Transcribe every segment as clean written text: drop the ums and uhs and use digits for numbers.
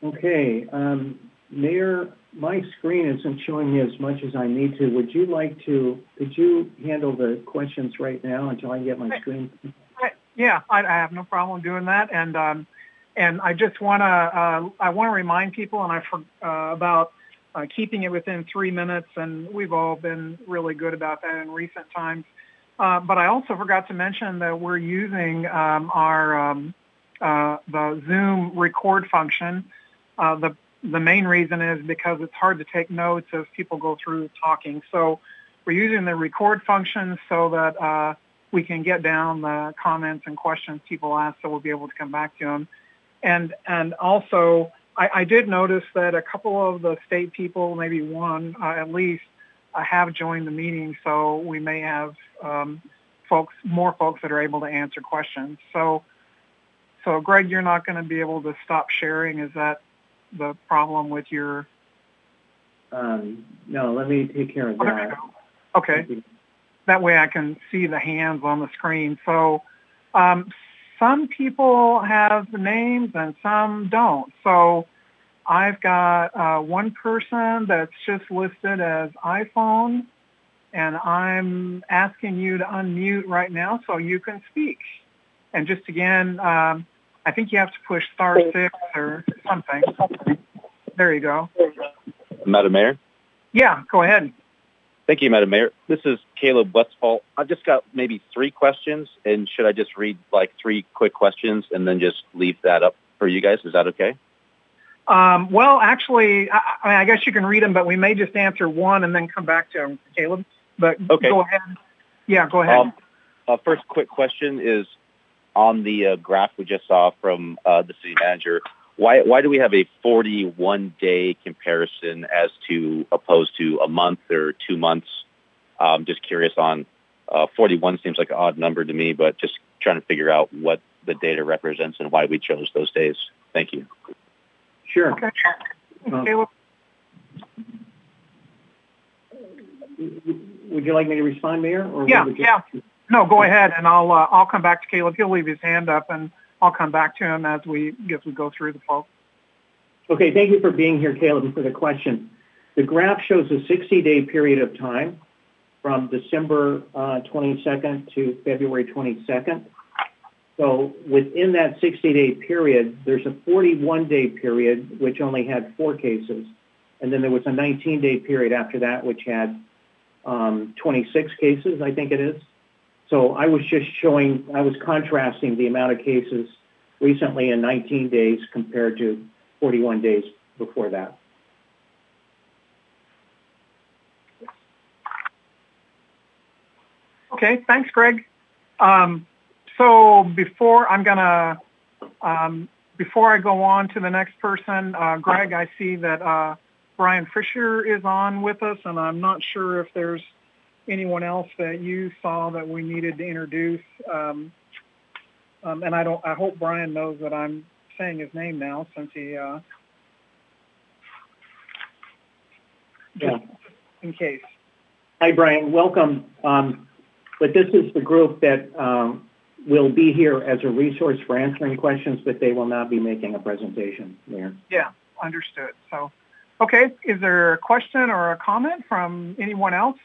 Okay, Mayor, my screen isn't showing me as much as I need to. Could you handle the questions right now until I get my screen? Yeah, I have no problem doing that. And I just want to remind people, about keeping it within 3 minutes, and we've all been really good about that in recent times. But I also forgot to mention that we're using the Zoom record function. The main reason is because it's hard to take notes as people go through talking. So we're using the record function so that we can get down the comments and questions people ask, so we'll be able to come back to them. And also, I did notice that a couple of the state people, maybe one at least, have joined the meeting, so we may have more folks that are able to answer questions. So Greg, you're not going to be able to stop sharing. Is that the problem with your? No, let me take care of that. Okay. That way I can see the hands on the screen. So some people have the names and some don't. So I've got one person that's just listed as iPhone, and I'm asking you to unmute right now so you can speak. And just again, I think you have to push *6 or something. There you go. Madam Mayor? Yeah, go ahead. Thank you, Madam Mayor. This is Caleb Westfall. I've just got maybe 3 questions, and should I just read like 3 quick questions and then just leave that up for you guys? Is that okay? Well, actually, I guess you can read them, but we may just answer one and then come back to them, Caleb. But okay. Go ahead. Yeah, go ahead. First quick question is on the graph we just saw from the city manager. Why do we have a 41-day comparison as opposed to a month or 2 months? Just curious on 41 seems like an odd number to me, but just trying to figure out what the data represents and why we chose those days. Thank you. Sure. Okay. Caleb? Would you like me to respond, Mayor? Or yeah. No, go ahead, and I'll come back to Caleb. He'll leave his hand up, and I'll come back to him as we go through the poll. Okay, thank you for being here, Caleb, and for the question. The graph shows a 60-day period of time from December 22nd to February 22nd. So within that 60-day period, there's a 41-day period, which only had 4 cases. And then there was a 19-day period after that, which had 26 cases, I think it is. So I was contrasting the amount of cases recently in 19 days compared to 41 days before that. Okay, thanks, Greg. So before I go on to the next person, Greg, I see that Brian Fisher is on with us, and I'm not sure if there's anyone else that you saw that we needed to introduce. And I hope Brian knows that I'm saying his name now, since he just in case. Hi, Brian. Welcome. But this is the group that will be here as a resource for answering questions, but they will not be making a presentation, Mayor. Yeah, understood. So, okay, is there a question or a comment from anyone else?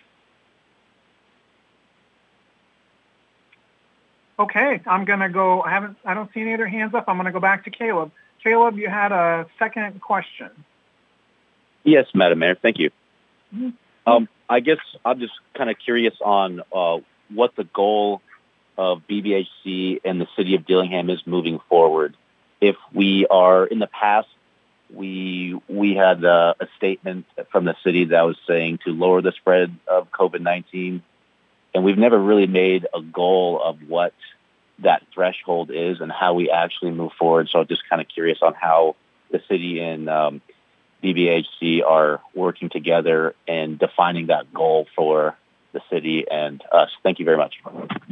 Okay, I'm going to go. I don't see any other hands up. I'm going to go back to Caleb. Caleb, you had a second question. Yes, Madam Mayor. Thank you. Mm-hmm. I guess I'm just kind of curious on what the goal of BBHC and the city of Dillingham is moving forward. If we are in the past, we had a statement from the city that was saying to lower the spread of COVID-19. And we've never really made a goal of what that threshold is and how we actually move forward. So I'm just kind of curious on how the city and BBHC are working together and defining that goal for the city and us. Thank you very much.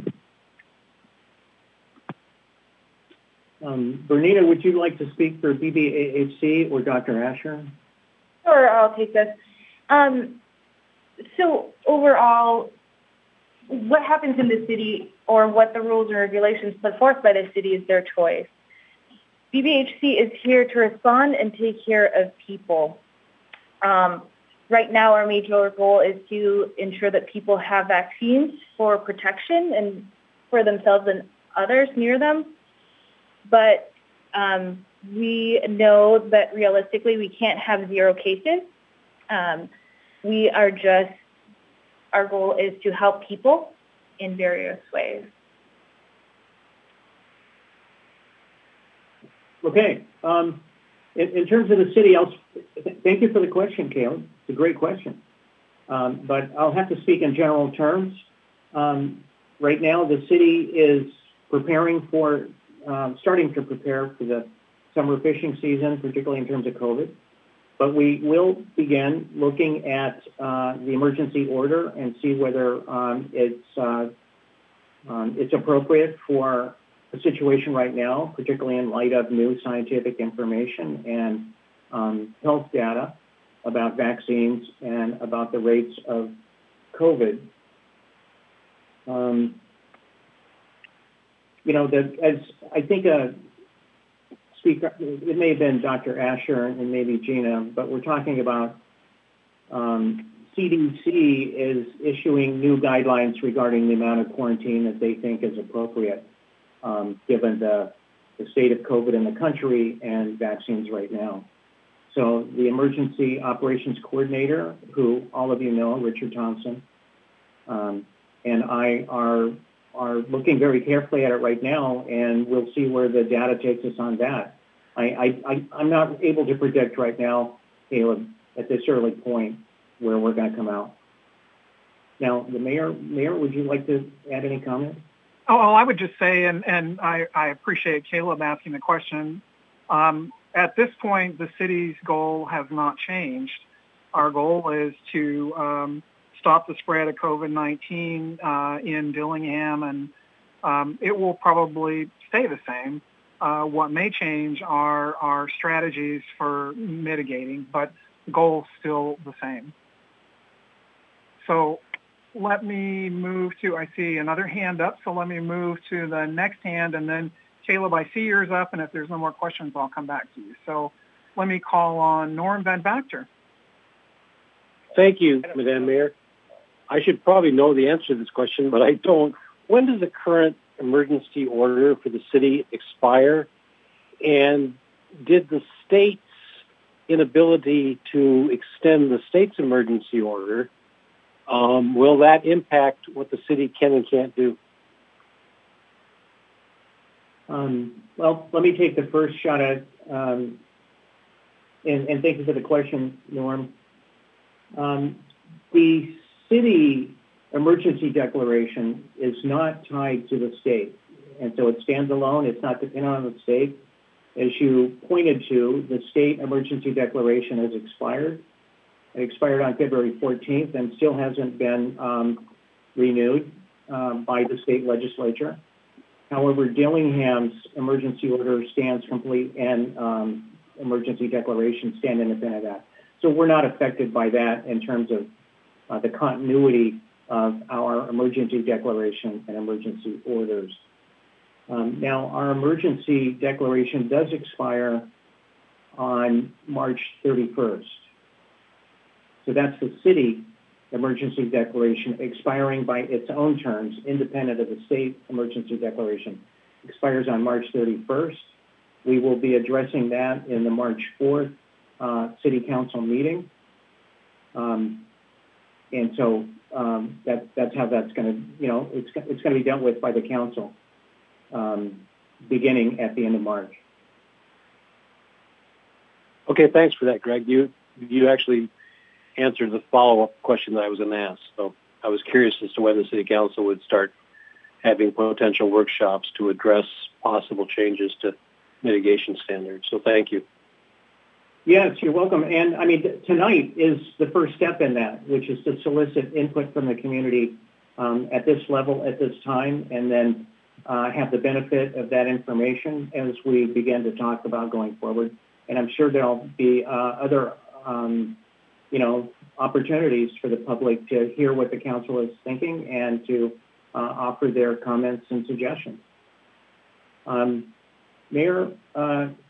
Bernita, would you like to speak for BBHC or Dr. Asher? Sure, I'll take this. So overall, what happens in the city or what the rules and regulations put forth by the city is their choice. BBHC is here to respond and take care of people. Right now, our major goal is to ensure that people have vaccines for protection and for themselves and others near them. But we know that realistically, we can't have 0 cases. Our goal is to help people in various ways. Okay. In terms of the city, thank you for the question, Caleb. It's a great question. But I'll have to speak in general terms. Right now, the city is starting to prepare for the summer fishing season, particularly in terms of COVID. But we will begin looking at the emergency order and see whether it's appropriate for the situation right now, particularly in light of new scientific information and health data about vaccines and about the rates of COVID. As I think speaker, it may have been Dr. Asher and maybe Gina, but we're talking about CDC is issuing new guidelines regarding the amount of quarantine that they think is appropriate, given the state of COVID in the country and vaccines right now. So the Emergency Operations Coordinator, who all of you know, Richard Thompson, and I are looking very carefully at it right now, and we'll see where the data takes us on that. I'm not able to predict right now, Caleb, at this early point where we're going to come out. Now, the mayor, would you like to add any comment? Oh, I would just say, and I appreciate Caleb asking the question. At this point, the city's goal has not changed. Our goal is to stop the spread of COVID-19 in Dillingham, and it will probably stay the same. What may change are our strategies for mitigating, but the goal is still the same. So let me move to, I see another hand up, so let me move to the next hand, and then Caleb, I see yours up, and if there's no more questions, I'll come back to you. So let me call on Norm Van Vactor. Thank you, Madam Mayor. I should probably know the answer to this question, but I don't. When does the current emergency order for the city expire? And did the state's inability to extend the state's emergency order, will that impact what the city can and can't do? Well, let me take the first shot at, and thank you for the question, Norm. The city emergency declaration is not tied to the state, and so it stands alone. It's not dependent on the state. As you pointed to, the state emergency declaration has expired. It expired on February 14th and still hasn't been renewed by the state legislature. However, Dillingham's emergency order stands complete, and emergency declaration stand independent of that. So we're not affected by that in terms of the continuity of our emergency declaration and emergency orders. Now, our emergency declaration does expire on March 31st. So that's the city emergency declaration expiring by its own terms, independent of the state emergency declaration. Expires on March 31st. We will be addressing that in the March 4th City Council meeting. And so that's how that's going to, it's going to be dealt with by the council beginning at the end of March. Okay, thanks for that, Greg. You actually answered the follow-up question that I was going to ask. So I was curious as to when the City Council would start having potential workshops to address possible changes to mitigation standards. So thank you. Yes, you're welcome. And I mean, tonight is the first step in that, which is to solicit input from the community at this level, at this time, and then have the benefit of that information as we begin to talk about going forward. And I'm sure there'll be other, opportunities for the public to hear what the council is thinking and to offer their comments and suggestions. Mayor,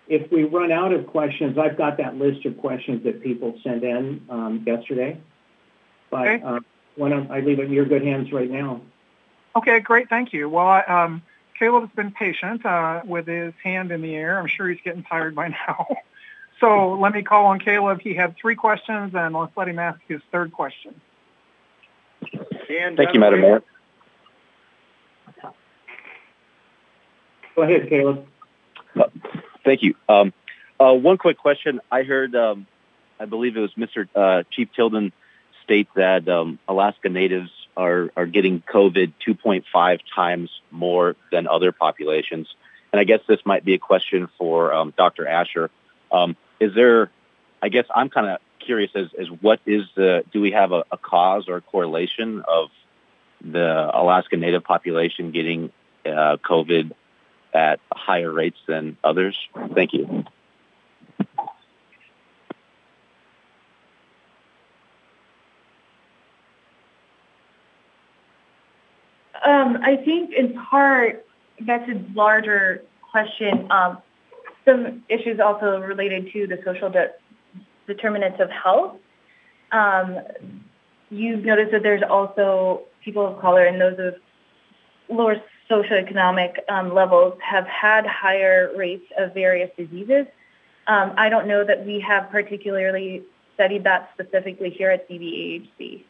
if we run out of questions, I've got that list of questions that people sent in yesterday. But Okay. why don't I leave it in your good hands right now? Okay, great. Thank you. Well, Caleb's been patient with his hand in the air. I'm sure he's getting tired by now. So let me call on Caleb. He had 3 questions, and let's let him ask his 3rd question. Thank you, Madam Mayor. Go ahead, Caleb. Thank you. One quick question. I heard, I believe it was Mr. Chief Tilden state that Alaska Natives are getting COVID 2.5 times more than other populations. And I guess this might be a question for Dr. Asher. Is there, I guess I'm kind of curious as what is do we have a cause or a correlation of the Alaska Native population getting COVID at higher rates than others? Thank you. I think in part that's a larger question. Some issues also related to the social determinants of health. You've noticed that there's also people of color and those of lower socioeconomic levels have had higher rates of various diseases. I don't know that we have particularly studied that specifically here at CVAHC.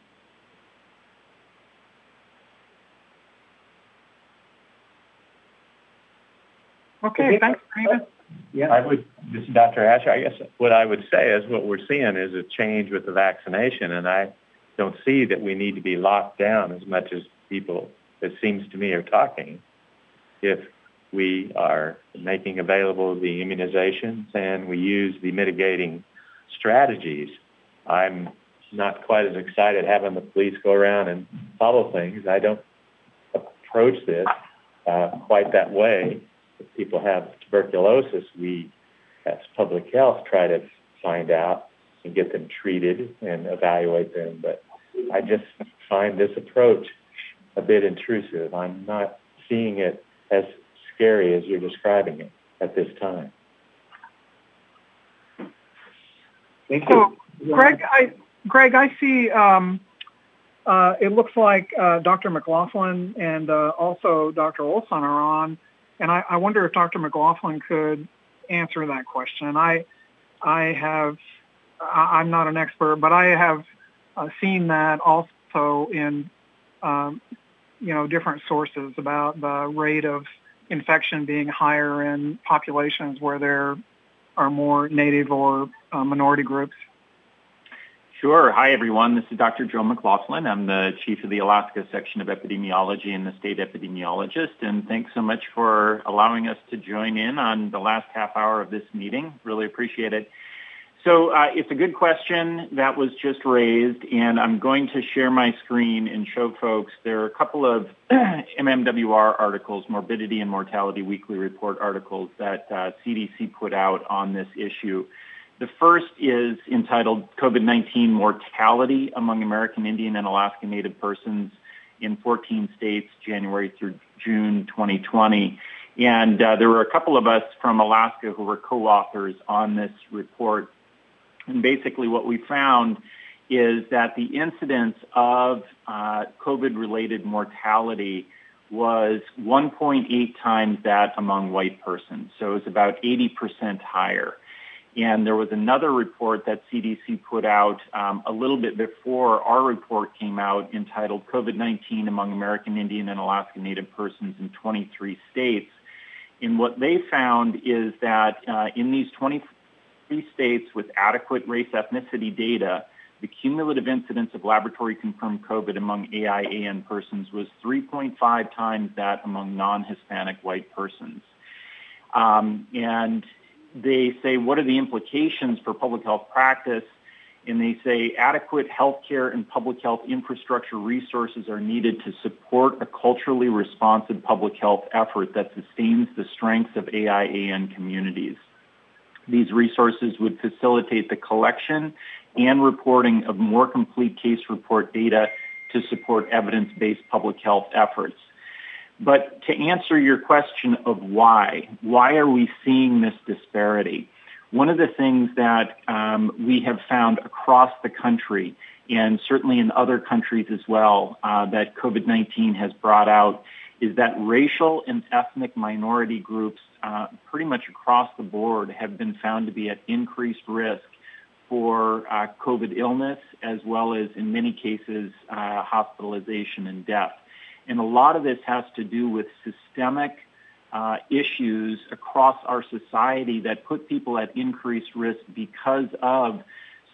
Okay, thanks, David. Yeah. This is Dr. Asher. I guess what I would say is what we're seeing is a change with the vaccination, and I don't see that we need to be locked down as much as people, it seems to me, are talking. If we are making available the immunizations and we use the mitigating strategies, I'm not quite as excited having the police go around and follow things. I don't approach this quite that way. If people have tuberculosis, we, as public health, try to find out and get them treated and evaluate them. But I just find this approach a bit intrusive. I'm not seeing it as scary as you're describing it at this time. Thank you. So, Greg, I see it looks like Dr. McLaughlin and also Dr. Olson are on, and I wonder if Dr. McLaughlin could answer that question. I'm not an expert, but I have seen that also in different sources about the rate of infection being higher in populations where there are more Native or minority groups. Sure. Hi, everyone. This is Dr. Joe McLaughlin. I'm the chief of the Alaska section of epidemiology and the state epidemiologist. And thanks so much for allowing us to join in on the last half hour of this meeting. Really appreciate it. So it's a good question that was just raised, and I'm going to share my screen and show folks there are a couple of MMWR articles, Morbidity and Mortality Weekly Report articles that CDC put out on this issue. The first is entitled COVID-19 Mortality Among American Indian and Alaska Native Persons in 14 states, January through June 2020. And there were a couple of us from Alaska who were co-authors on this report. And basically what we found is that the incidence of COVID-related mortality was 1.8 times that among white persons. So it was about 80% higher. And there was another report that CDC put out a little bit before our report came out entitled COVID-19 Among American Indian and Alaska Native Persons in 23 States. And what they found is that in these 23 states with adequate race ethnicity data, the cumulative incidence of laboratory-confirmed COVID among AIAN persons was 3.5 times that among non-Hispanic white persons. And they say, what are the implications for public health practice? And they say adequate healthcare and public health infrastructure resources are needed to support a culturally responsive public health effort that sustains the strengths of AIAN communities. These resources would facilitate the collection and reporting of more complete case report data to support evidence-based public health efforts. But to answer your question of why are we seeing this disparity? One of the things that we have found across the country, and certainly in other countries as well, that COVID-19 has brought out, is that racial and ethnic minority groups pretty much across the board have been found to be at increased risk for COVID illness, as well as in many cases hospitalization and death. And a lot of this has to do with systemic issues across our society that put people at increased risk because of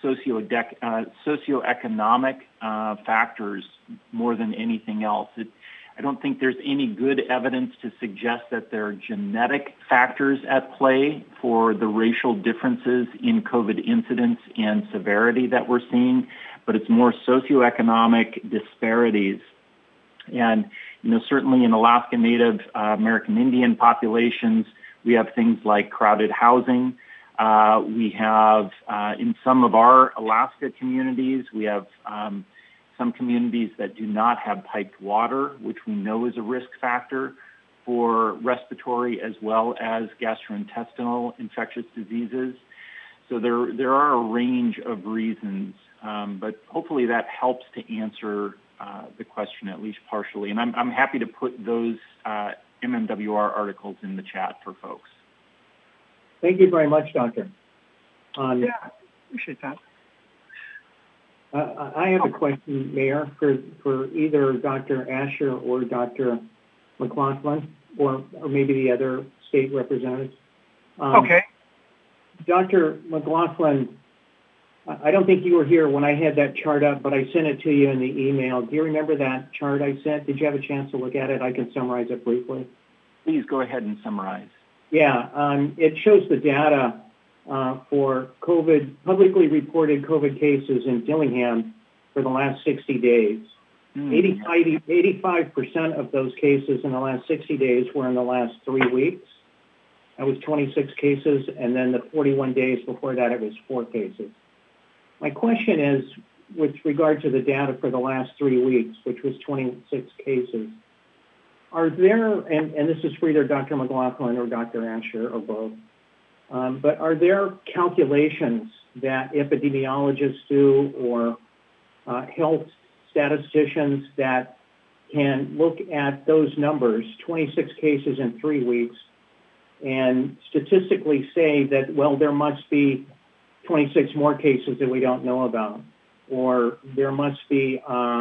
socioeconomic factors more than anything else. I don't think there's any good evidence to suggest that there are genetic factors at play for the racial differences in COVID incidence and severity that we're seeing, but it's more socioeconomic disparities. And, certainly in Alaska Native American Indian populations, we have things like crowded housing. We have, in some of our Alaska communities, we have some communities that do not have piped water, which we know is a risk factor for respiratory as well as gastrointestinal infectious diseases. So there are a range of reasons, but hopefully that helps to answer the question at least partially. And I'm happy to put those MMWR articles in the chat for folks. Thank you very much, Doctor. Yeah, appreciate that. I have a question, Mayor, for either Dr. Asher or Dr. McLaughlin, or maybe the other state representatives. Okay. Dr. McLaughlin, I don't think you were here when I had that chart up, but I sent it to you in the email. Do you remember that chart I sent? Did you have a chance to look at it? I can summarize it briefly. Please go ahead and summarize. Yeah, it shows the data for COVID, publicly reported COVID cases in Dillingham for the last 60 days. 85% of those cases in the last 60 days were in the last 3 weeks. That was 26 cases, and then the 41 days before that, it was 4 cases. My question is, with regard to the data for the last 3 weeks, which was 26 cases, are there, and this is for either Dr. McLaughlin or Dr. Asher or both, but are there calculations that epidemiologists do or health statisticians that can look at those numbers, 26 cases in 3 weeks, and statistically say that, well, there must be 26 more cases that we don't know about, or there must be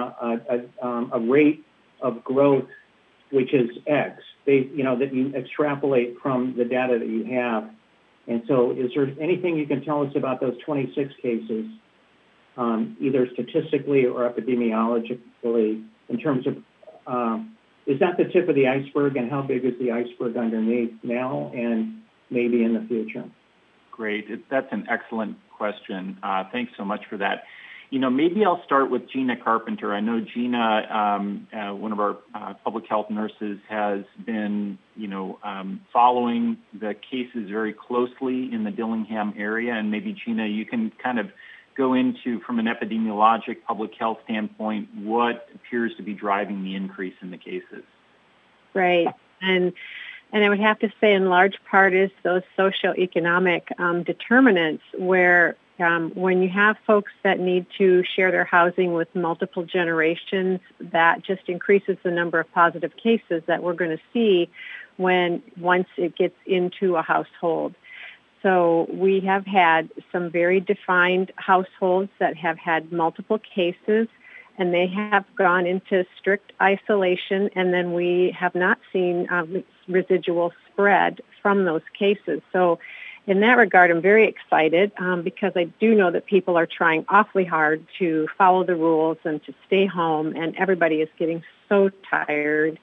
a rate of growth which is X, that you extrapolate from the data that you have. And so is there anything you can tell us about those 26 cases, either statistically or epidemiologically, in terms of, is that the tip of the iceberg, and how big is the iceberg underneath now and maybe in the future? Great. That's an excellent question. Thanks so much for that. Maybe I'll start with Gina Carpenter. I know Gina, one of our public health nurses, has been, following the cases very closely in the Dillingham area. And maybe, Gina, you can kind of go into, from an epidemiologic public health standpoint, what appears to be driving the increase in the cases. Right. And I would have to say, in large part, is those socioeconomic determinants where when you have folks that need to share their housing with multiple generations, that just increases the number of positive cases that we're going to see once it gets into a household. So we have had some very defined households that have had multiple cases, and they have gone into strict isolation, and then we have not seen residual spread from those cases. So in that regard, I'm very excited because I do know that people are trying awfully hard to follow the rules and to stay home, and everybody is getting so tired.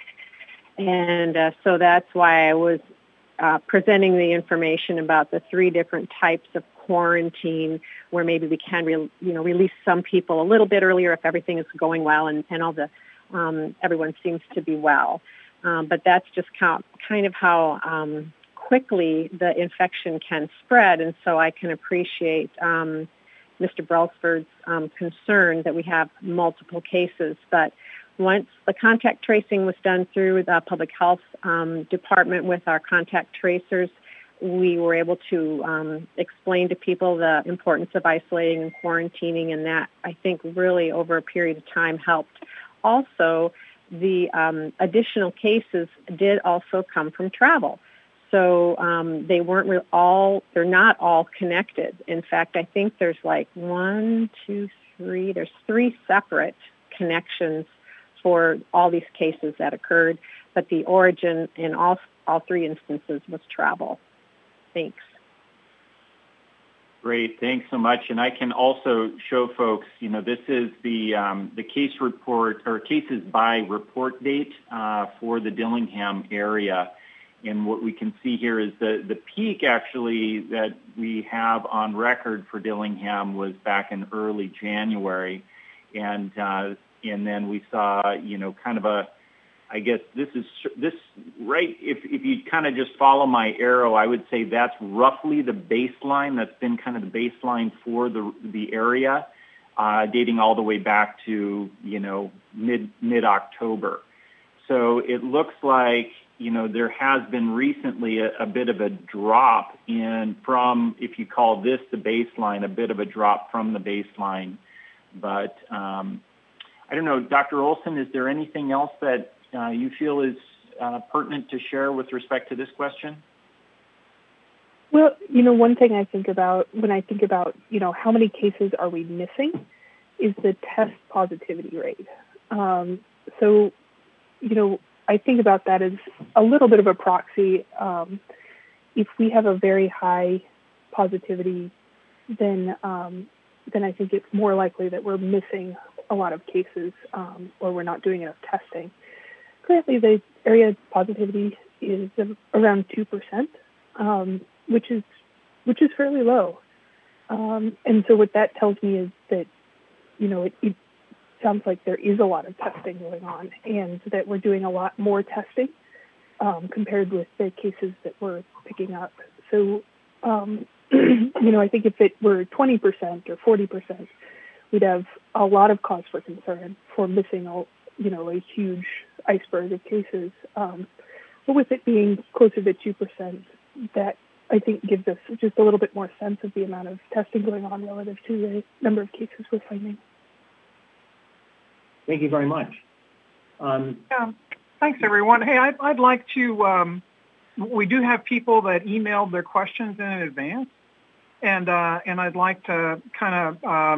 And so that's why I was presenting the information about the 3 different types of quarantine, where maybe we can release some people a little bit earlier if everything is going well and all the everyone seems to be well. But that's just kind of how quickly the infection can spread, and so I can appreciate Mr. Brailsford's concern that we have multiple cases. But once the contact tracing was done through the public health department with our contact tracers, we were able to explain to people the importance of isolating and quarantining, and that, I think, really over a period of time helped. Also, the additional cases did also come from travel. So they weren't they're not all connected. In fact, I think there's like there's 3 separate connections for all these cases that occurred, but the origin in all 3 instances was travel. Thanks. Great, thanks so much. And I can also show folks, this is the case report or cases by report date for the Dillingham area. And what we can see here is the peak actually that we have on record for Dillingham was back in early January. And then we saw, kind of I guess this right, if you kind of just follow my arrow, I would say that's roughly the baseline. That's been kind of the baseline for the area, dating all the way back to, mid-October. So it looks like, there has been recently a bit of a drop from, if you call this the baseline, a bit of a drop from the baseline. But I don't know, Dr. Olson, is there anything else that you feel is pertinent to share with respect to this question? Well, one thing I think about when I think about, how many cases are we missing is the test positivity rate. So, I think about that as a little bit of a proxy. If we have a very high positivity, then I think it's more likely that we're missing a lot of cases or we're not doing enough testing. Currently, the area positivity is around 2%, which is fairly low. And so what that tells me is that, it sounds like there is a lot of testing going on and that we're doing a lot more testing compared with the cases that we're picking up. So, I think if it were 20% or 40%, we'd have a lot of cause for concern for missing a huge iceberg of cases. But with it being closer to 2%, that I think gives us just a little bit more sense of the amount of testing going on relative to the number of cases we're finding. Thank you very much. Yeah, thanks, everyone. Hey, I'd like to, we do have people that emailed their questions in advance, and I'd like to kind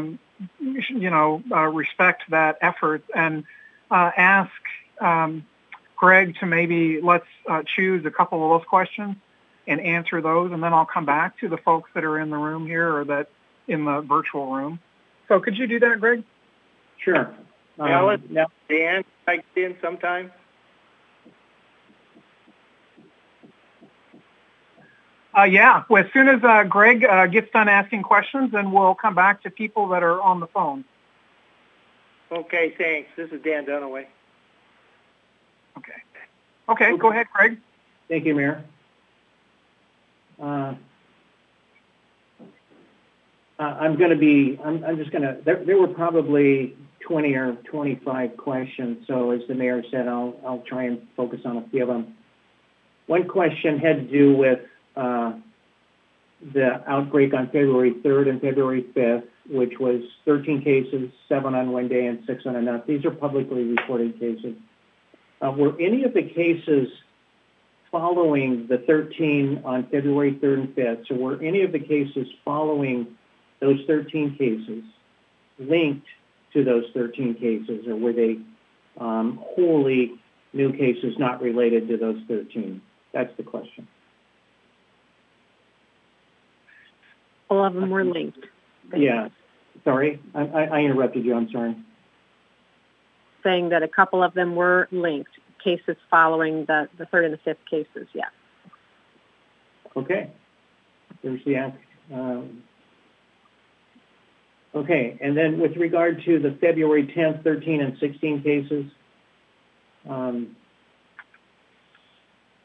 of, respect that effort and ask Greg to maybe let's choose a couple of those questions and answer those, and then I'll come back to the folks that are in the room here or that in the virtual room. So could you do that, Greg? Sure. Alan, Dan, can I get in sometime? Yeah, well, as soon as Greg gets done asking questions, then we'll come back to people that are on the phone. Okay, thanks. This is Dan Dunaway. Okay, go ahead, Greg. Thank you, Mayor. There were probably 20 or 25 questions, so as the mayor said, I'll try and focus on a few of them. One question had to do with the outbreak on February 3rd and February 5th, which was 13 cases, 7 on one day and 6 on another. These are publicly reported cases. Were any of the cases following the 13 on February 3rd and 5th, so were any of the cases following those 13 cases linked to those 13 cases, or were they wholly new cases not related to those 13? That's the question. All of them were linked. Yeah. Sorry, I interrupted you. I'm sorry. Saying that a couple of them were linked, cases following the third and the fifth cases, yeah. Okay. There's the answer. Okay, and then with regard to the February 10th, 13, and 16 cases,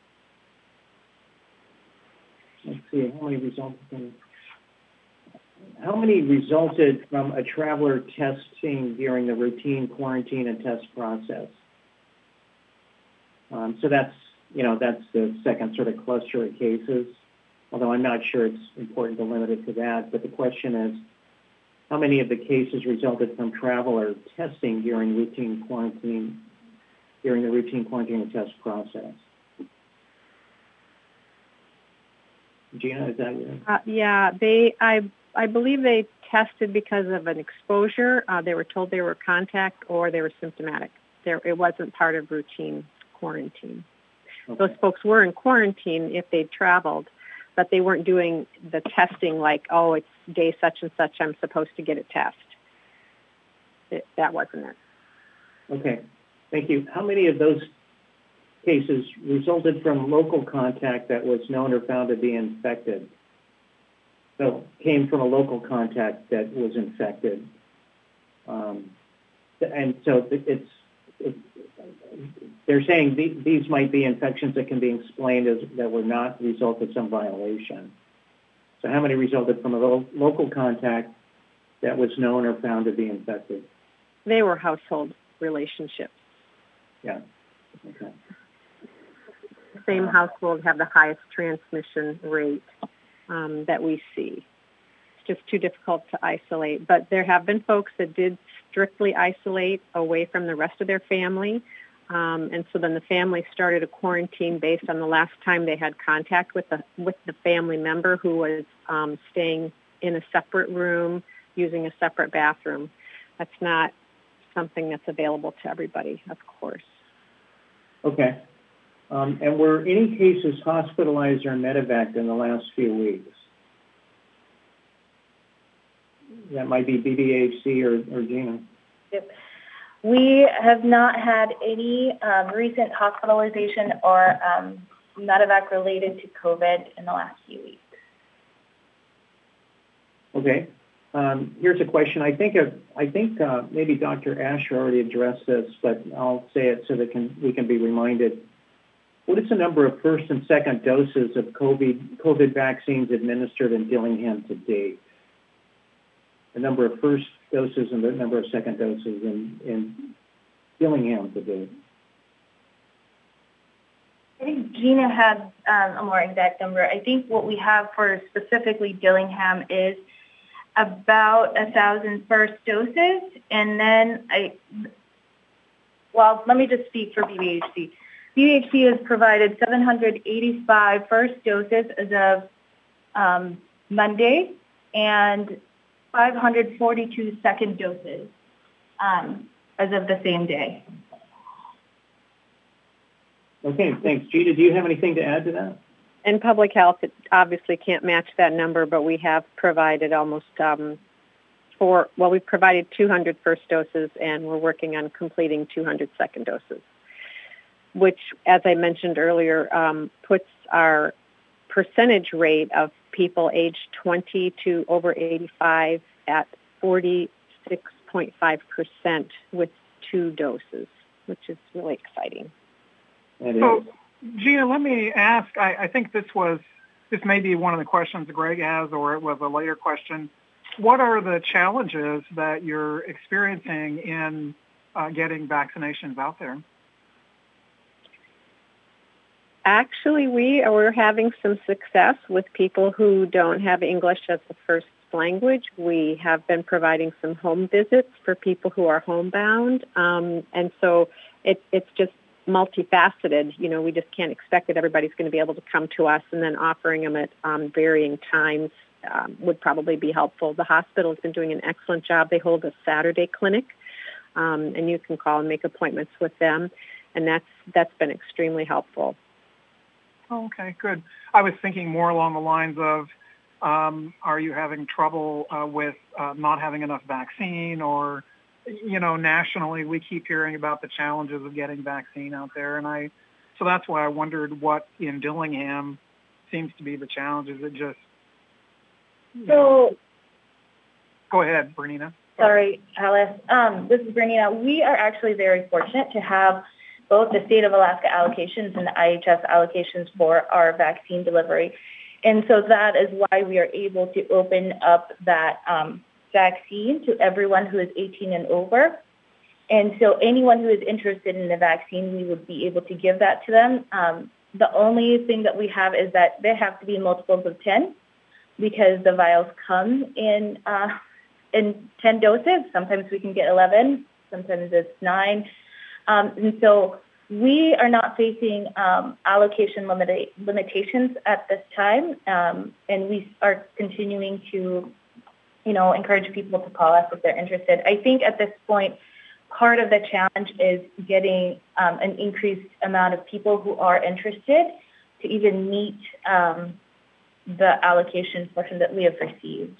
let's see, how many results? how many resulted from a traveler testing during the routine quarantine and test process? So that's the second sort of cluster of cases, although I'm not sure it's important to limit it to that. But the question is, how many of the cases resulted from traveler testing during the routine quarantine and test process? Gina, is that you? Yeah, I believe they tested because of an exposure. They were told they were contact or they were symptomatic. It wasn't part of routine quarantine. Okay. Those folks were in quarantine if they traveled, but they weren't doing the testing like, oh, it's day such and such, I'm supposed to get a test. That wasn't it. Okay, thank you. How many of those cases resulted from local contact that was known or found to be infected? So came from a local contact that was infected. And so they're saying these might be infections that can be explained as that were not the result of some violation. So how many resulted from a local contact that was known or found to be infected? They were household relationships. Yeah, okay. The same household have the highest transmission rate that we see. It's just too difficult to isolate. But there have been folks that did strictly isolate away from the rest of their family. And so then the family started a quarantine based on the last time they had contact with the family member who was staying in a separate room, using a separate bathroom. That's not something that's available to everybody, of course. Okay. And were any cases hospitalized or medevaced in the last few weeks? That might be BBHC or Gina. Yep. We have not had any recent hospitalization or medevac related to COVID in the last few weeks. Okay. Here's a question. I think maybe Dr. Asher already addressed this, but I'll say it so that we can be reminded. What is the number of first and second doses of COVID vaccines administered in Dillingham to date? The number of first doses and the number of second doses in Dillingham to date. I think Gina had a more exact number. I think what we have for specifically Dillingham is about 1,000 first doses, and then let me just speak for BBHC. BBHC has provided 785 first doses as of Monday, and 542 second doses as of the same day. Okay, thanks. Gina, do you have anything to add to that? In public health, it obviously can't match that number, but we have provided almost we've provided 200 first doses, and we're working on completing 200 second doses, which, as I mentioned earlier, puts our percentage rate of people aged 20 to over 85 at 46.5% with 2 doses, which is really exciting. So, Gina, let me ask, I think this may be one of the questions Greg has, or it was a later question. What are the challenges that you're experiencing in getting vaccinations out there? Actually, we're having some success with people who don't have English as a first language. We have been providing some home visits for people who are homebound, and so it's just multifaceted. You know, we just can't expect that everybody's going to be able to come to us, and then offering them at varying times would probably be helpful. The hospital has been doing an excellent job. They hold a Saturday clinic, and you can call and make appointments with them, and that's been extremely helpful. Oh, okay, good. I was thinking more along the lines of, are you having trouble with not having enough vaccine, or, you know, nationally we keep hearing about the challenges of getting vaccine out there, so that's why I wondered what in Dillingham seems to be the challenges. It just go ahead, Bernina. Sorry, Alice. This is Bernina. We are actually very fortunate to have both the state of Alaska allocations and the IHS allocations for our vaccine delivery. And so that is why we are able to open up that vaccine to everyone who is 18 and over. And so anyone who is interested in the vaccine, we would be able to give that to them. The only thing that we have is that there have to be multiples of 10 because the vials come in 10 doses. Sometimes we can get 11, sometimes it's 9. And so we are not facing allocation limitations at this time, and we are continuing to, encourage people to call us if they're interested. I think at this point, part of the challenge is getting an increased amount of people who are interested to even meet the allocation portion that we have received.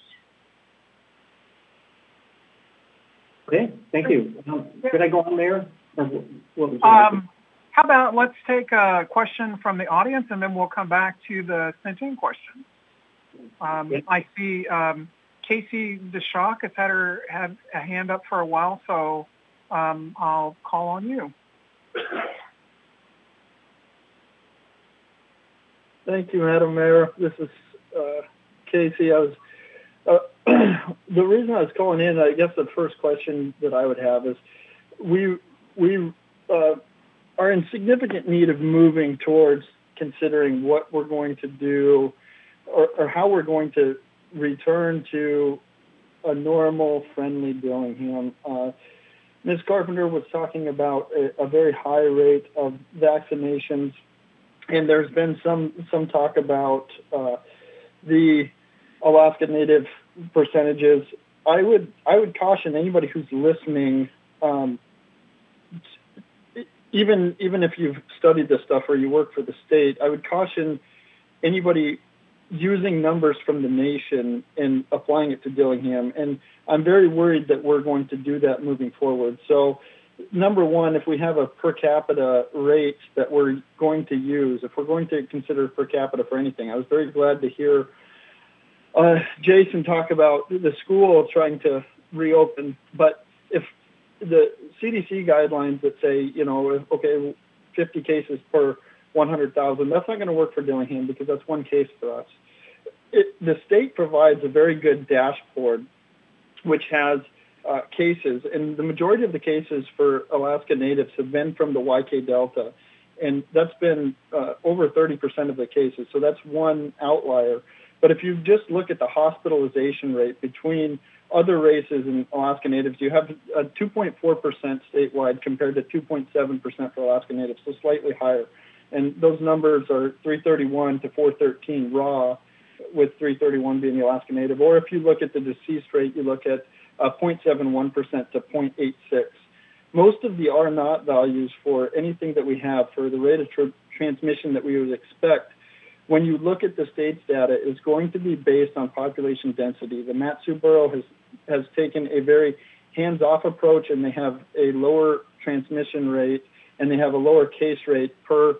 Okay, thank you. Could I go on, Mayor? How about let's take a question from the audience, and then we'll come back to the sent-in question. I see Casey DeShock has had a hand up for a while, so I'll call on you. Thank you, Madam Mayor. This is Casey. I was the reason I was calling in. I guess the first question that I would have is we are in significant need of moving towards considering what we're going to do or how we're going to return to a normal, friendly Dillingham. Ms. Carpenter was talking about a very high rate of vaccinations, and there's been some talk about the Alaska Native percentages. I would caution anybody who's listening, even if you've studied this stuff or you work for the state, I would caution anybody using numbers from the nation and applying it to Dillingham. And I'm very worried that we're going to do that moving forward. So, number one, if we have a per capita rate that we're going to use, if we're going to consider per capita for anything, I was very glad to hear Jason talk about the school trying to reopen. But if the CDC guidelines that say, 50 cases per 100,000, that's not going to work for Dillingham because that's one case for us. The state provides a very good dashboard which has cases, and the majority of the cases for Alaska Natives have been from the YK Delta, and that's been over 30% of the cases, so that's one outlier. But if you just look at the hospitalization rate between other races and Alaska Natives, you have a 2.4% statewide compared to 2.7% for Alaska Natives, so slightly higher. And those numbers are 331 to 413 raw, with 331 being the Alaska Native. Or if you look at the deceased rate, you look at 0.71% to 0.86. Most of the R0 values for anything that we have for the rate of transmission that we would expect, when you look at the state's data, is going to be based on population density. The Mat-Su Borough has taken a very hands-off approach, and they have a lower transmission rate, and they have a lower case rate per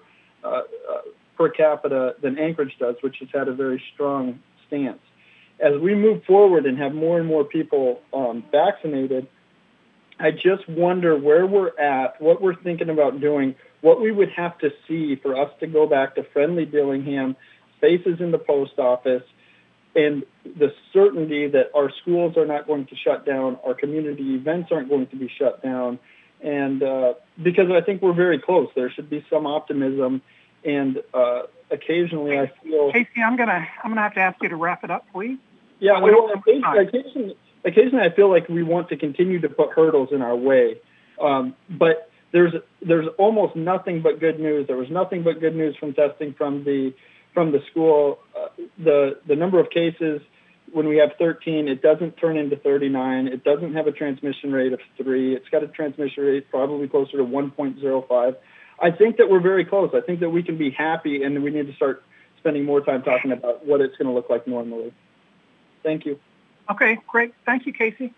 capita than Anchorage does, which has had a very strong stance. As we move forward and have more and more people vaccinated, I just wonder where we're at, what we're thinking about doing, what we would have to see for us to go back to friendly Dillingham, spaces in the post office, and the certainty that our schools are not going to shut down, our community events aren't going to be shut down, and because I think we're very close. There should be some optimism, and occasionally I feel... Casey, I'm gonna have to ask you to wrap it up, please. Yeah, well, occasionally I feel like we want to continue to put hurdles in our way, but there's almost nothing but good news. There was nothing but good news from testing from the school. The number of cases, when we have 13, it doesn't turn into 39. It doesn't have a transmission rate of 3. It's got a transmission rate probably closer to 1.05. I think that we're very close. I think that we can be happy, and we need to start spending more time talking about what it's going to look like normally. Thank you. Okay, great. Thank you, Casey.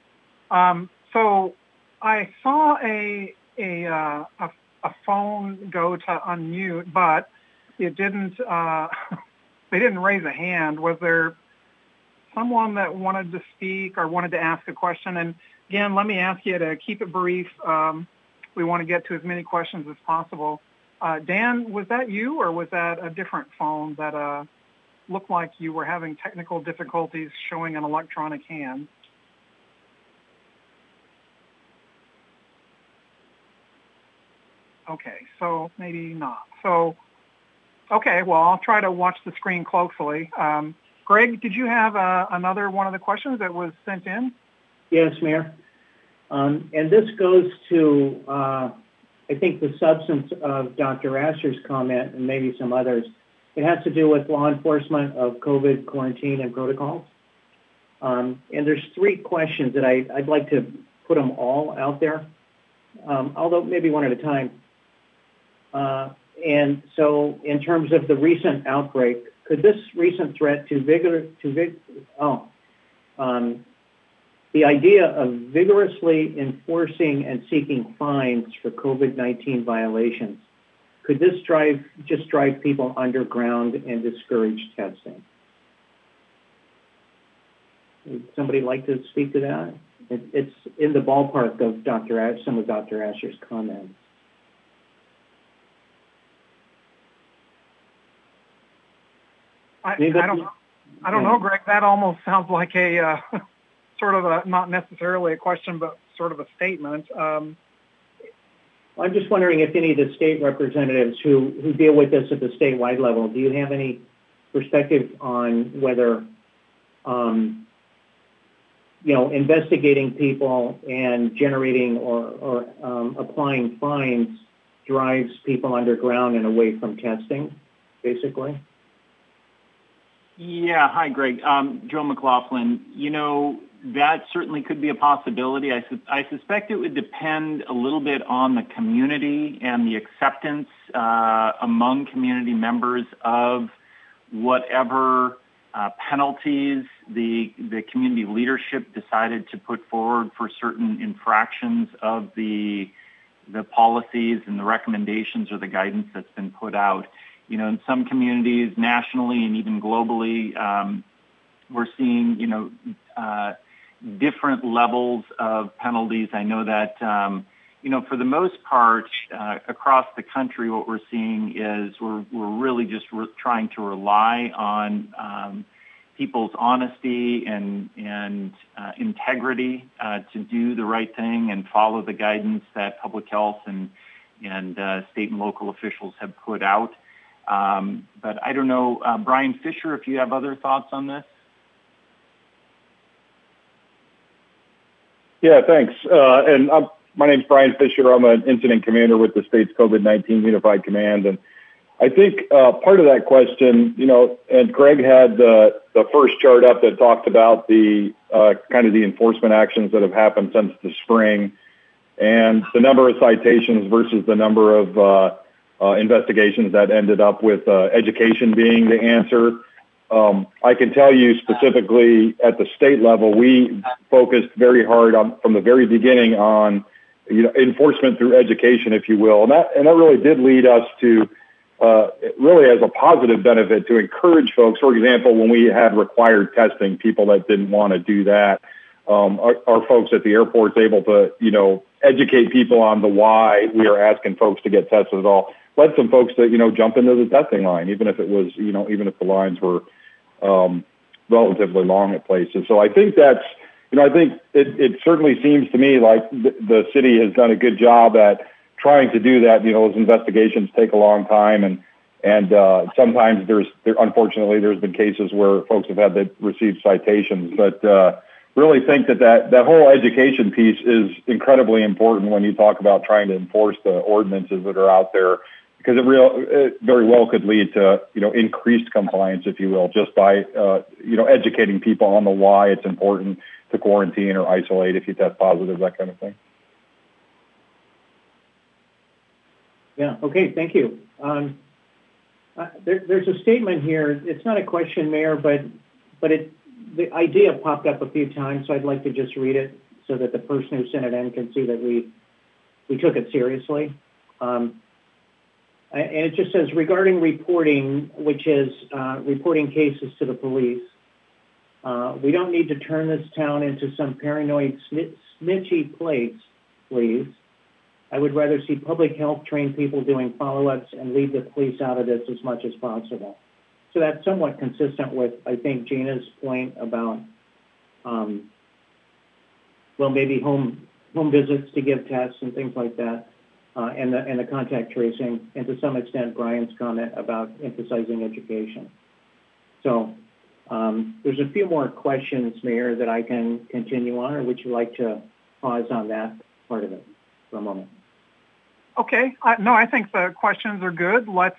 So I saw a phone go to unmute, but it didn't. They didn't raise a hand. Was there someone that wanted to speak or wanted to ask a question? And again, let me ask you to keep it brief. We want to get to as many questions as possible. Dan, was that you, or was that a different phone that looked like you were having technical difficulties showing an electronic hand. Okay, so maybe not. So, okay, well, I'll try to watch the screen closely. Greg, did you have another one of the questions that was sent in? Yes, Mayor. And this goes to, I think, the substance of Dr. Asher's comment and maybe some others. It has to do with law enforcement of COVID quarantine and protocols. And there's 3 questions that I'd like to put them all out there, although maybe one at a time. And so in terms of the recent outbreak, could this recent threat the idea of vigorously enforcing and seeking fines for COVID-19 violations, could this just drive people underground and discourage testing? Would somebody like to speak to that? It's in the ballpark of some of Dr. Asher's comments. I don't know, Greg. That almost sounds like a sort of not necessarily a question, but sort of a statement. I'm just wondering if any of the state representatives who deal with this at the statewide level, do you have any perspective on whether, investigating people and generating or applying fines drives people underground and away from testing, basically? Yeah. Hi, Greg. Joe McLaughlin. That certainly could be a possibility. I suspect it would depend a little bit on the community and the acceptance among community members of whatever penalties the community leadership decided to put forward for certain infractions of the policies and the recommendations or the guidance that's been put out. In some communities nationally and even globally, we're seeing, different levels of penalties. I know that, for the most part, across the country, what we're seeing is we're really just trying to rely on people's honesty and integrity to do the right thing and follow the guidance that public health and state and local officials have put out. But I don't know, Brian Fisher, if you have other thoughts on this? Yeah, thanks. My name's Brian Fisher. I'm an incident commander with the state's COVID-19 Unified Command. And I think part of that question, and Greg had the first chart up that talked about the kind of the enforcement actions that have happened since the spring and the number of citations versus the number of investigations that ended up with education being the answer. I can tell you specifically at the state level, we focused very hard from the very beginning on, enforcement through education, if you will. And that really did lead us to really as a positive benefit to encourage folks. For example, when we had required testing, people that didn't want to do that, our folks at the airport's able to, educate people on the why we are asking folks to get tested at all. Led some folks to, jump into the testing line, even if it was, even if the lines were relatively long at places. So I think that's, I think it certainly seems to me like the city has done a good job at trying to do that. Those investigations take a long time, and sometimes unfortunately there's been cases where folks have had to receive citations. But really think that whole education piece is incredibly important when you talk about trying to enforce the ordinances that are out there, because it very well could lead to, increased compliance, if you will, just by, educating people on the why it's important to quarantine or isolate if you test positive, that kind of thing. Yeah, okay, thank you. There's a statement here. It's not a question, Mayor, but the idea popped up a few times, so I'd like to just read it so that the person who sent it in can see that we took it seriously. And it just says, regarding reporting, which is reporting cases to the police, we don't need to turn this town into some paranoid snitchy place, please. I would rather see public health trained people doing follow-ups and leave the police out of this as much as possible. So that's somewhat consistent with, I think, Gina's point about, maybe home visits to give tests and things like that, and the contact tracing, and to some extent Brian's comment about emphasizing education. So there's a few more questions, Mayor, that I can continue on, or would you like to pause on that part of it for a moment? Okay. No, I think the questions are good. Let's.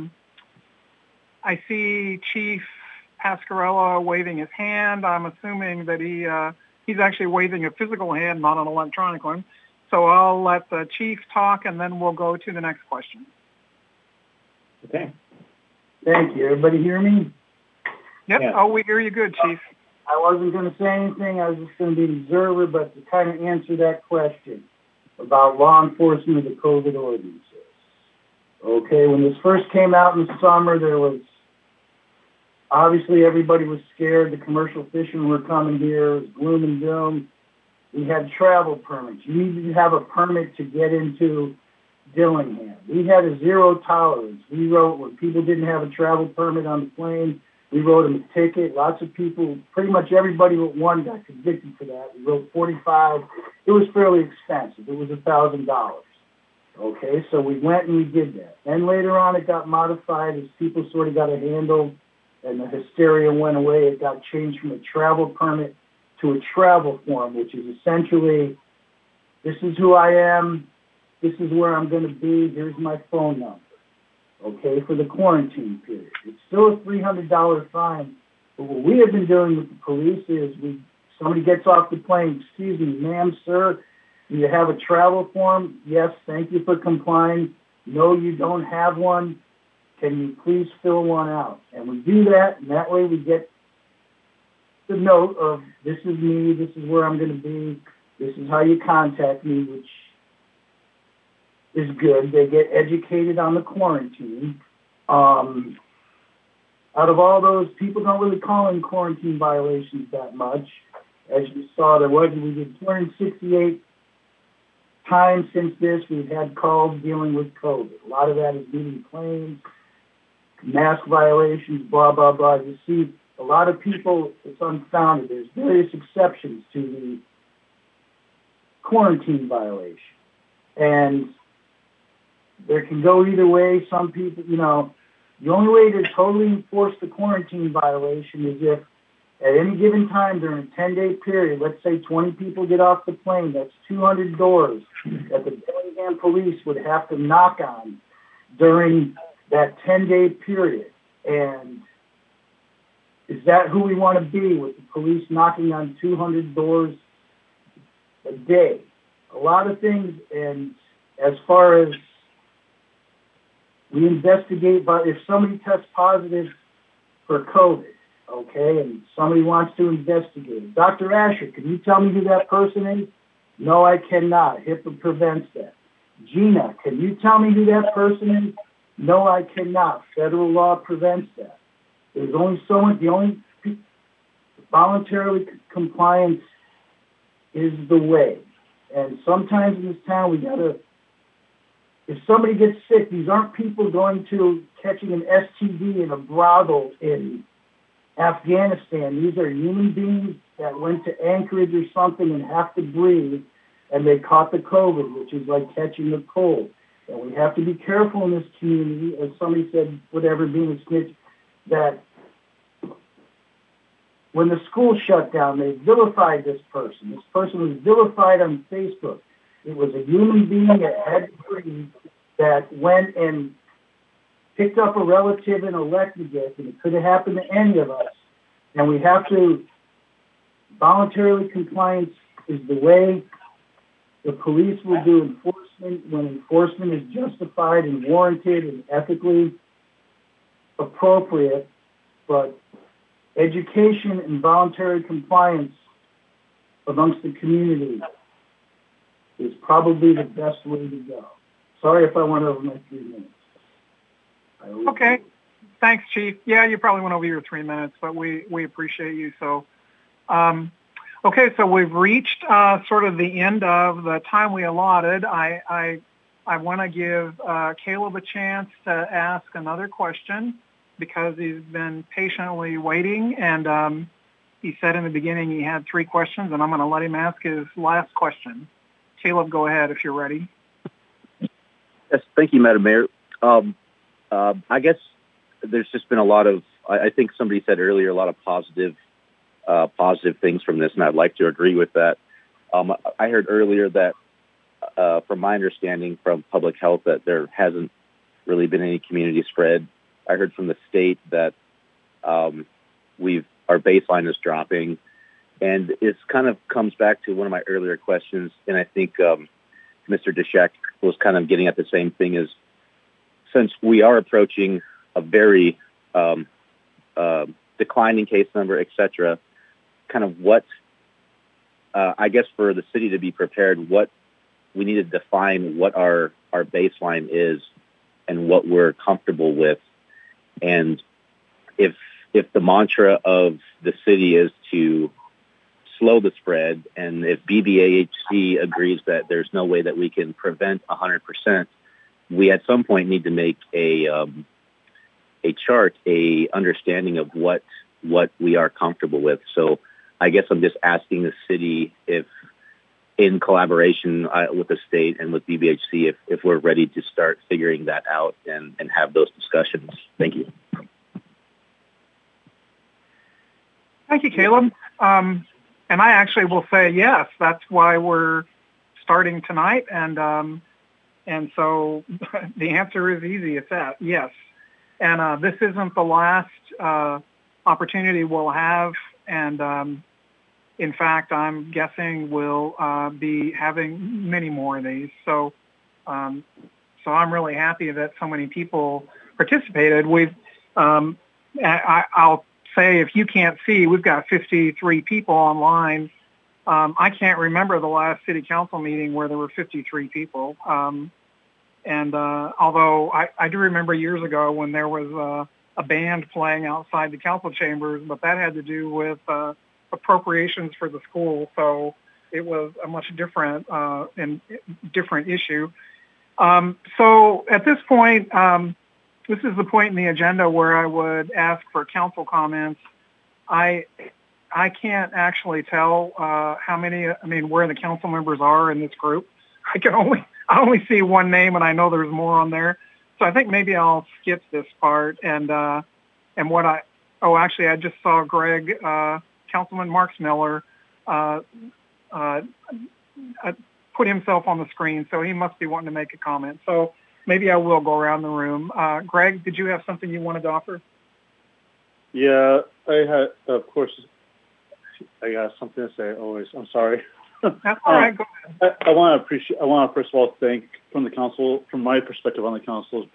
I see Chief Pascarella waving his hand. I'm assuming that he's actually waving a physical hand, not an electronic one. So I'll let the Chief talk, and then we'll go to the next question. Okay. Thank you. Everybody hear me? Yep. Yeah. Oh, we hear you good, Chief. I wasn't going to say anything. I was just going to be an observer, but to kind of answer that question about law enforcement of the COVID ordinances. Okay, when this first came out in the summer, there was, obviously everybody was scared. The commercial fishermen were coming here. It was gloom and doom. We had travel permits. You needed to have a permit to get into Dillingham. We had a zero tolerance. We wrote, when people didn't have a travel permit on the plane, we wrote them a ticket. Lots of people, pretty much everybody but one got convicted for that. We wrote 45. It was fairly expensive. It was $1,000. Okay, so we went and we did that. Then later on it got modified as people sort of got a handle and the hysteria went away. It got changed from a travel permit to a travel form, which is essentially, this is who I am, this is where I'm going to be, here's my phone number, okay, for the quarantine period. It's still a $300 fine, but what we have been doing with the police is somebody gets off the plane, excuse me, ma'am, sir, do you have a travel form? Yes, thank you for complying. No, you don't have one. Can you please fill one out? And we do that, and that way we get the note of, this is me, this is where I'm going to be, this is how you contact me, which is good. They get educated on the quarantine. Out of all those, people don't really call in quarantine violations that much. As you saw, we did 268 times since this. We've had calls dealing with COVID. A lot of that is meeting claims, mask violations, blah, blah, blah. You see, a lot of people, it's unfounded. There's various exceptions to the quarantine violation. And there can go either way. Some people, the only way to totally enforce the quarantine violation is if at any given time during a 10-day period, let's say 20 people get off the plane, that's 200 doors that the Dillingham police would have to knock on during that 10-day period. And is that who we want to be, with the police knocking on 200 doors a day? A lot of things, and as far as we investigate, but if somebody tests positive for COVID, okay, and somebody wants to investigate. Dr. Asher, can you tell me who that person is? No, I cannot. HIPAA prevents that. Gina, can you tell me who that person is? No, I cannot. Federal law prevents that. There's only so much, the only voluntarily compliance is the way. And sometimes in this town, we gotta, if somebody gets sick, these aren't people going to catching an STD in a brothel in Afghanistan. These are human beings that went to Anchorage or something and have to breathe, and they caught the COVID, which is like catching a cold. And we have to be careful in this community, as somebody said, whatever, being a snitch, that when the school shut down, they vilified this person. This person was vilified on Facebook. It was a human being that had to breathe that went and picked up a relative in a Lechnigat, and it could have happened to any of us. And we have to, voluntarily compliance is the way. The police will do enforcement when enforcement is justified and warranted and ethically appropriate, but education and voluntary compliance amongst the community is probably the best way to go. Sorry if I went over my 3 minutes. Okay. Thanks, Chief. Yeah, you probably went over your 3 minutes, but we appreciate you. So, okay, so we've reached sort of the end of the time we allotted. I want to give Caleb a chance to ask another question. because he's been patiently waiting. And he said in the beginning he had 3 questions, and I'm going to let him ask his last question. Caleb, go ahead if you're ready. Yes, thank you, Madam Mayor. I guess there's just been a lot of, I think somebody said earlier, a lot of positive things from this, and I'd like to agree with that. I heard earlier that, from my understanding from public health, that there hasn't really been any community spread. I heard from the state that our baseline is dropping, and it kind of comes back to one of my earlier questions, and I think Mr. Deshek was kind of getting at the same thing, is since we are approaching a very declining case number, et cetera, kind of what, I guess for the city to be prepared, what we need to define what our baseline is and what we're comfortable with. And if the mantra of the city is to slow the spread, and if BBAHC agrees that there's no way that we can prevent 100%, we at some point need to make a chart, a understanding of what we are comfortable with. So I guess I'm just asking the city if, in collaboration with the state and with BBHC, if we're ready to start figuring that out and have those discussions. Thank you. Thank you, Caleb. And I actually will say yes. That's why we're starting tonight, and so the answer is easy. It's that yes. And this isn't the last opportunity we'll have, and in fact, I'm guessing we'll be having many more of these. So I'm really happy that so many people participated. I'll say, if you can't see, we've got 53 people online. I can't remember the last city council meeting where there were 53 people. And although I do remember years ago when there was a band playing outside the council chambers, but that had to do with appropriations for the school. So it was a much different issue. So at this point, this is the point in the agenda where I would ask for council comments. I can't actually tell where the council members are in this group. I only see one name, and I know there's more on there. So I think maybe I'll skip this part. And I just saw Greg, Councilman Marks Miller, put himself on the screen, so he must be wanting to make a comment. So maybe I will go around the room. Greg, did you have something you wanted to offer? Yeah, I had, of course, I got something to say always. I'm sorry. That's all right. Go ahead. I want to first of all thank from the council, from my perspective on the council,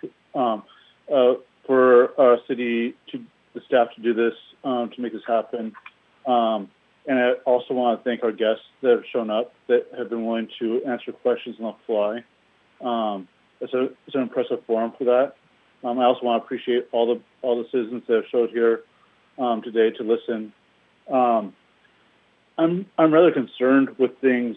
for our city, the staff to do this, to make this happen. And I also want to thank our guests that have shown up, that have been willing to answer questions on the fly. It's an impressive forum for that. I also want to appreciate all the citizens that have showed here today to listen. I'm rather concerned with things.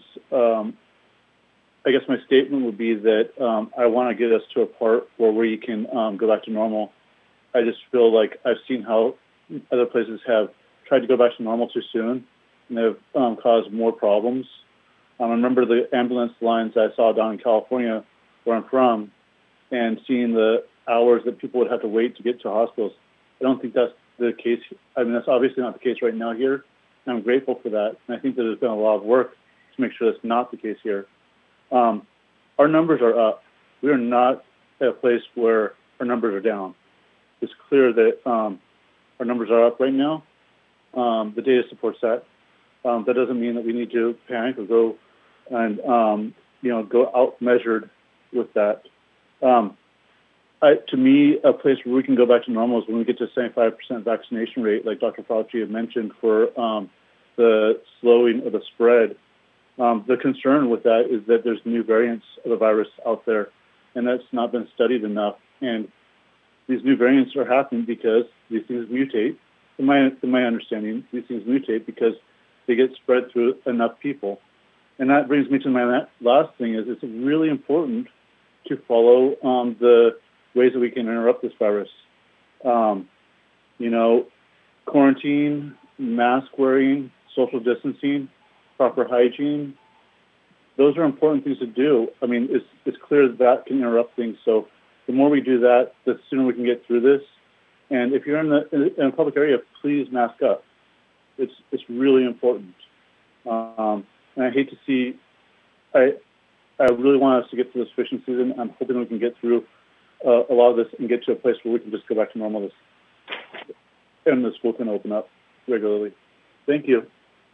I guess my statement would be that I want to get us to a part where we can go back to normal. I just feel like I've seen how other places have tried to go back to normal too soon, and they've caused more problems. I remember the ambulance lines I saw down in California, where I'm from, and seeing the hours that people would have to wait to get to hospitals. I don't think that's the case. I mean, that's obviously not the case right now here, and I'm grateful for that. And I think that there's been a lot of work to make sure that's not the case here. Our numbers are up. We are not at a place where our numbers are down. It's clear that our numbers are up right now. The data supports that. That doesn't mean that we need to panic or go and go out measured with that. To me, a place where we can go back to normal is when we get to 75% vaccination rate, like Dr. Fauci had mentioned, for the slowing of the spread. The concern with that is that there's new variants of the virus out there, and that's not been studied enough. And these new variants are happening because these things mutate. In my understanding, these things mutate because they get spread through enough people. And that brings me to my last thing: is it's really important to follow the ways that we can interrupt this virus. Quarantine, mask wearing, social distancing, proper hygiene. Those are important things to do. I mean, it's clear that can interrupt things. So the more we do that, the sooner we can get through this. And if you're in a public area, please mask up. It's really important. And I hate to see. I really want us to get through this fishing season. I'm hoping we can get through a lot of this and get to a place where we can just go back to normal, and the school can open up regularly. Thank you.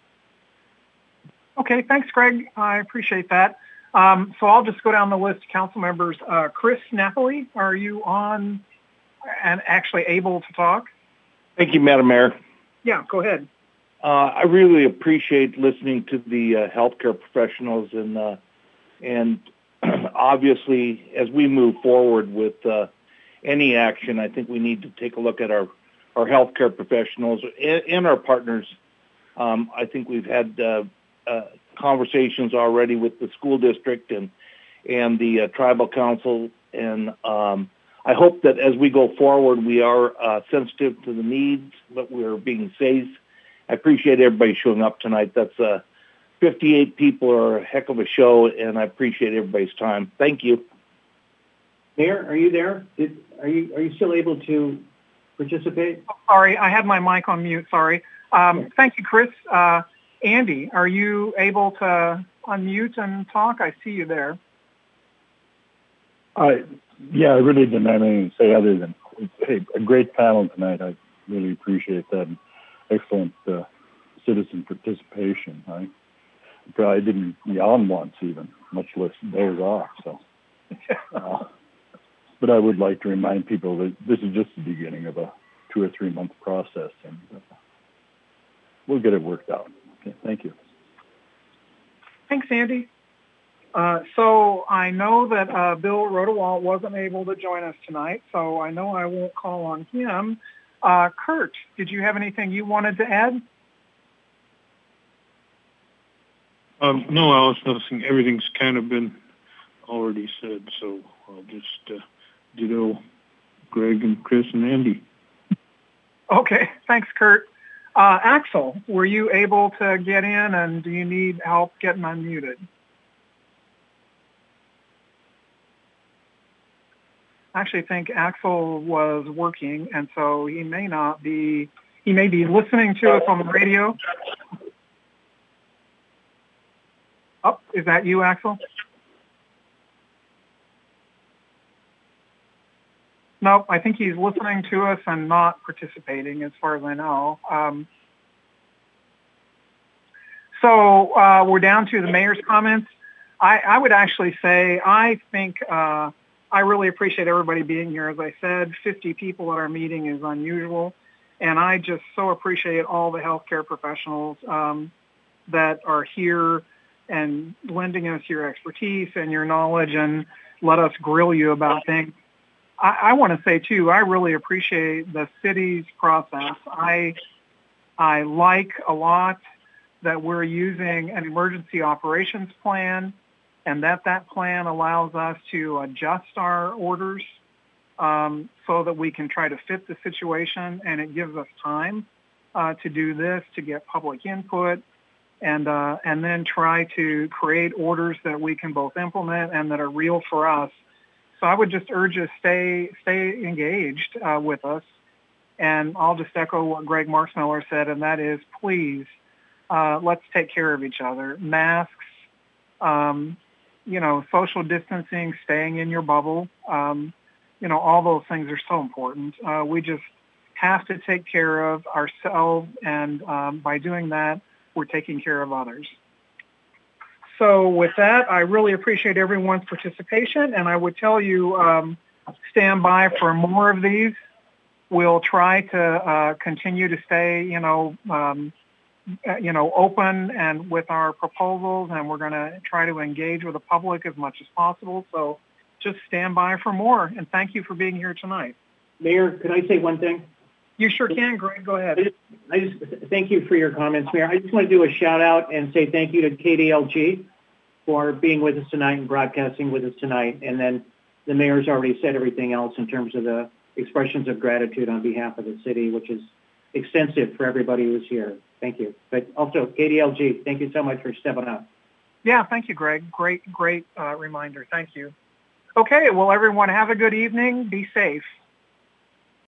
Okay, thanks, Greg. I appreciate that. So I'll just go down the list of council members. Chris Napoli, are you on and actually able to talk? Thank you, Madam Mayor. Yeah, go ahead. I really appreciate listening to the healthcare professionals, and obviously, as we move forward with any action, I think we need to take a look at our healthcare professionals and our partners. I think we've had conversations already with the school district and the tribal council, and I hope that as we go forward, we are sensitive to the needs, but we're being safe. I appreciate everybody showing up tonight. That's 58 people are a heck of a show, and I appreciate everybody's time. Thank you. Mayor, are you there? Are you still able to participate? Oh, sorry, I had my mic on mute. Sorry. Thank you, Chris. Andy, are you able to unmute and talk? I see you there. I really didn't have anything to say other than, hey, a great panel tonight. I really appreciate that. Excellent citizen participation. I probably didn't yawn once even, much less doze off. So, but I would like to remind people that this is just the beginning of a 2 or 3 month process, and we'll get it worked out. Okay, thank you. Thanks, Andy. So I know that Bill Rodewald wasn't able to join us tonight, so I know I won't call on him. Kurt, did you have anything you wanted to add? No, Alice, nothing. Everything's kind of been already said, so I'll just ditto Greg and Chris and Andy. Okay, thanks, Kurt. Axel, were you able to get in, and do you need help getting unmuted? I actually think Axel was working, and so he may be listening to us on the radio. Oh, is that you, Axel? No, I think he's listening to us and not participating, as far as I know. So we're down to the mayor's comments. I would actually say I think I really appreciate everybody being here. As I said, 50 people at our meeting is unusual, and I just so appreciate all the healthcare professionals that are here and lending us your expertise and your knowledge and let us grill you about things. I want to say, too, I really appreciate the city's process. I like a lot that we're using an emergency operations plan, and that plan allows us to adjust our orders so that we can try to fit the situation, and it gives us time to do this, to get public input, and then try to create orders that we can both implement and that are real for us. So I would just urge you to stay engaged with us, and I'll just echo what Greg Marksmiller said, and that is, please, let's take care of each other. Masks, social distancing, staying in your bubble, all those things are so important. We just have to take care of ourselves, and by doing that, we're taking care of others. So with that, I really appreciate everyone's participation, and I would tell you, stand by for more of these. We'll try to continue to stay, open and with our proposals, and we're going to try to engage with the public as much as possible. So just stand by for more, and thank you for being here tonight. Mayor, could I say one thing? You sure can, Greg. Go ahead. I just thank you for your comments, Mayor. I just want to do a shout out and say thank you to KDLG for being with us tonight and broadcasting with us tonight. And then the mayor's already said everything else in terms of the expressions of gratitude on behalf of the city, which is extensive for everybody who's here. Thank you. But also, KDLG, thank you so much for stepping up. Yeah, thank you, Greg. Great reminder. Thank you. Okay, well, everyone, have a good evening. Be safe.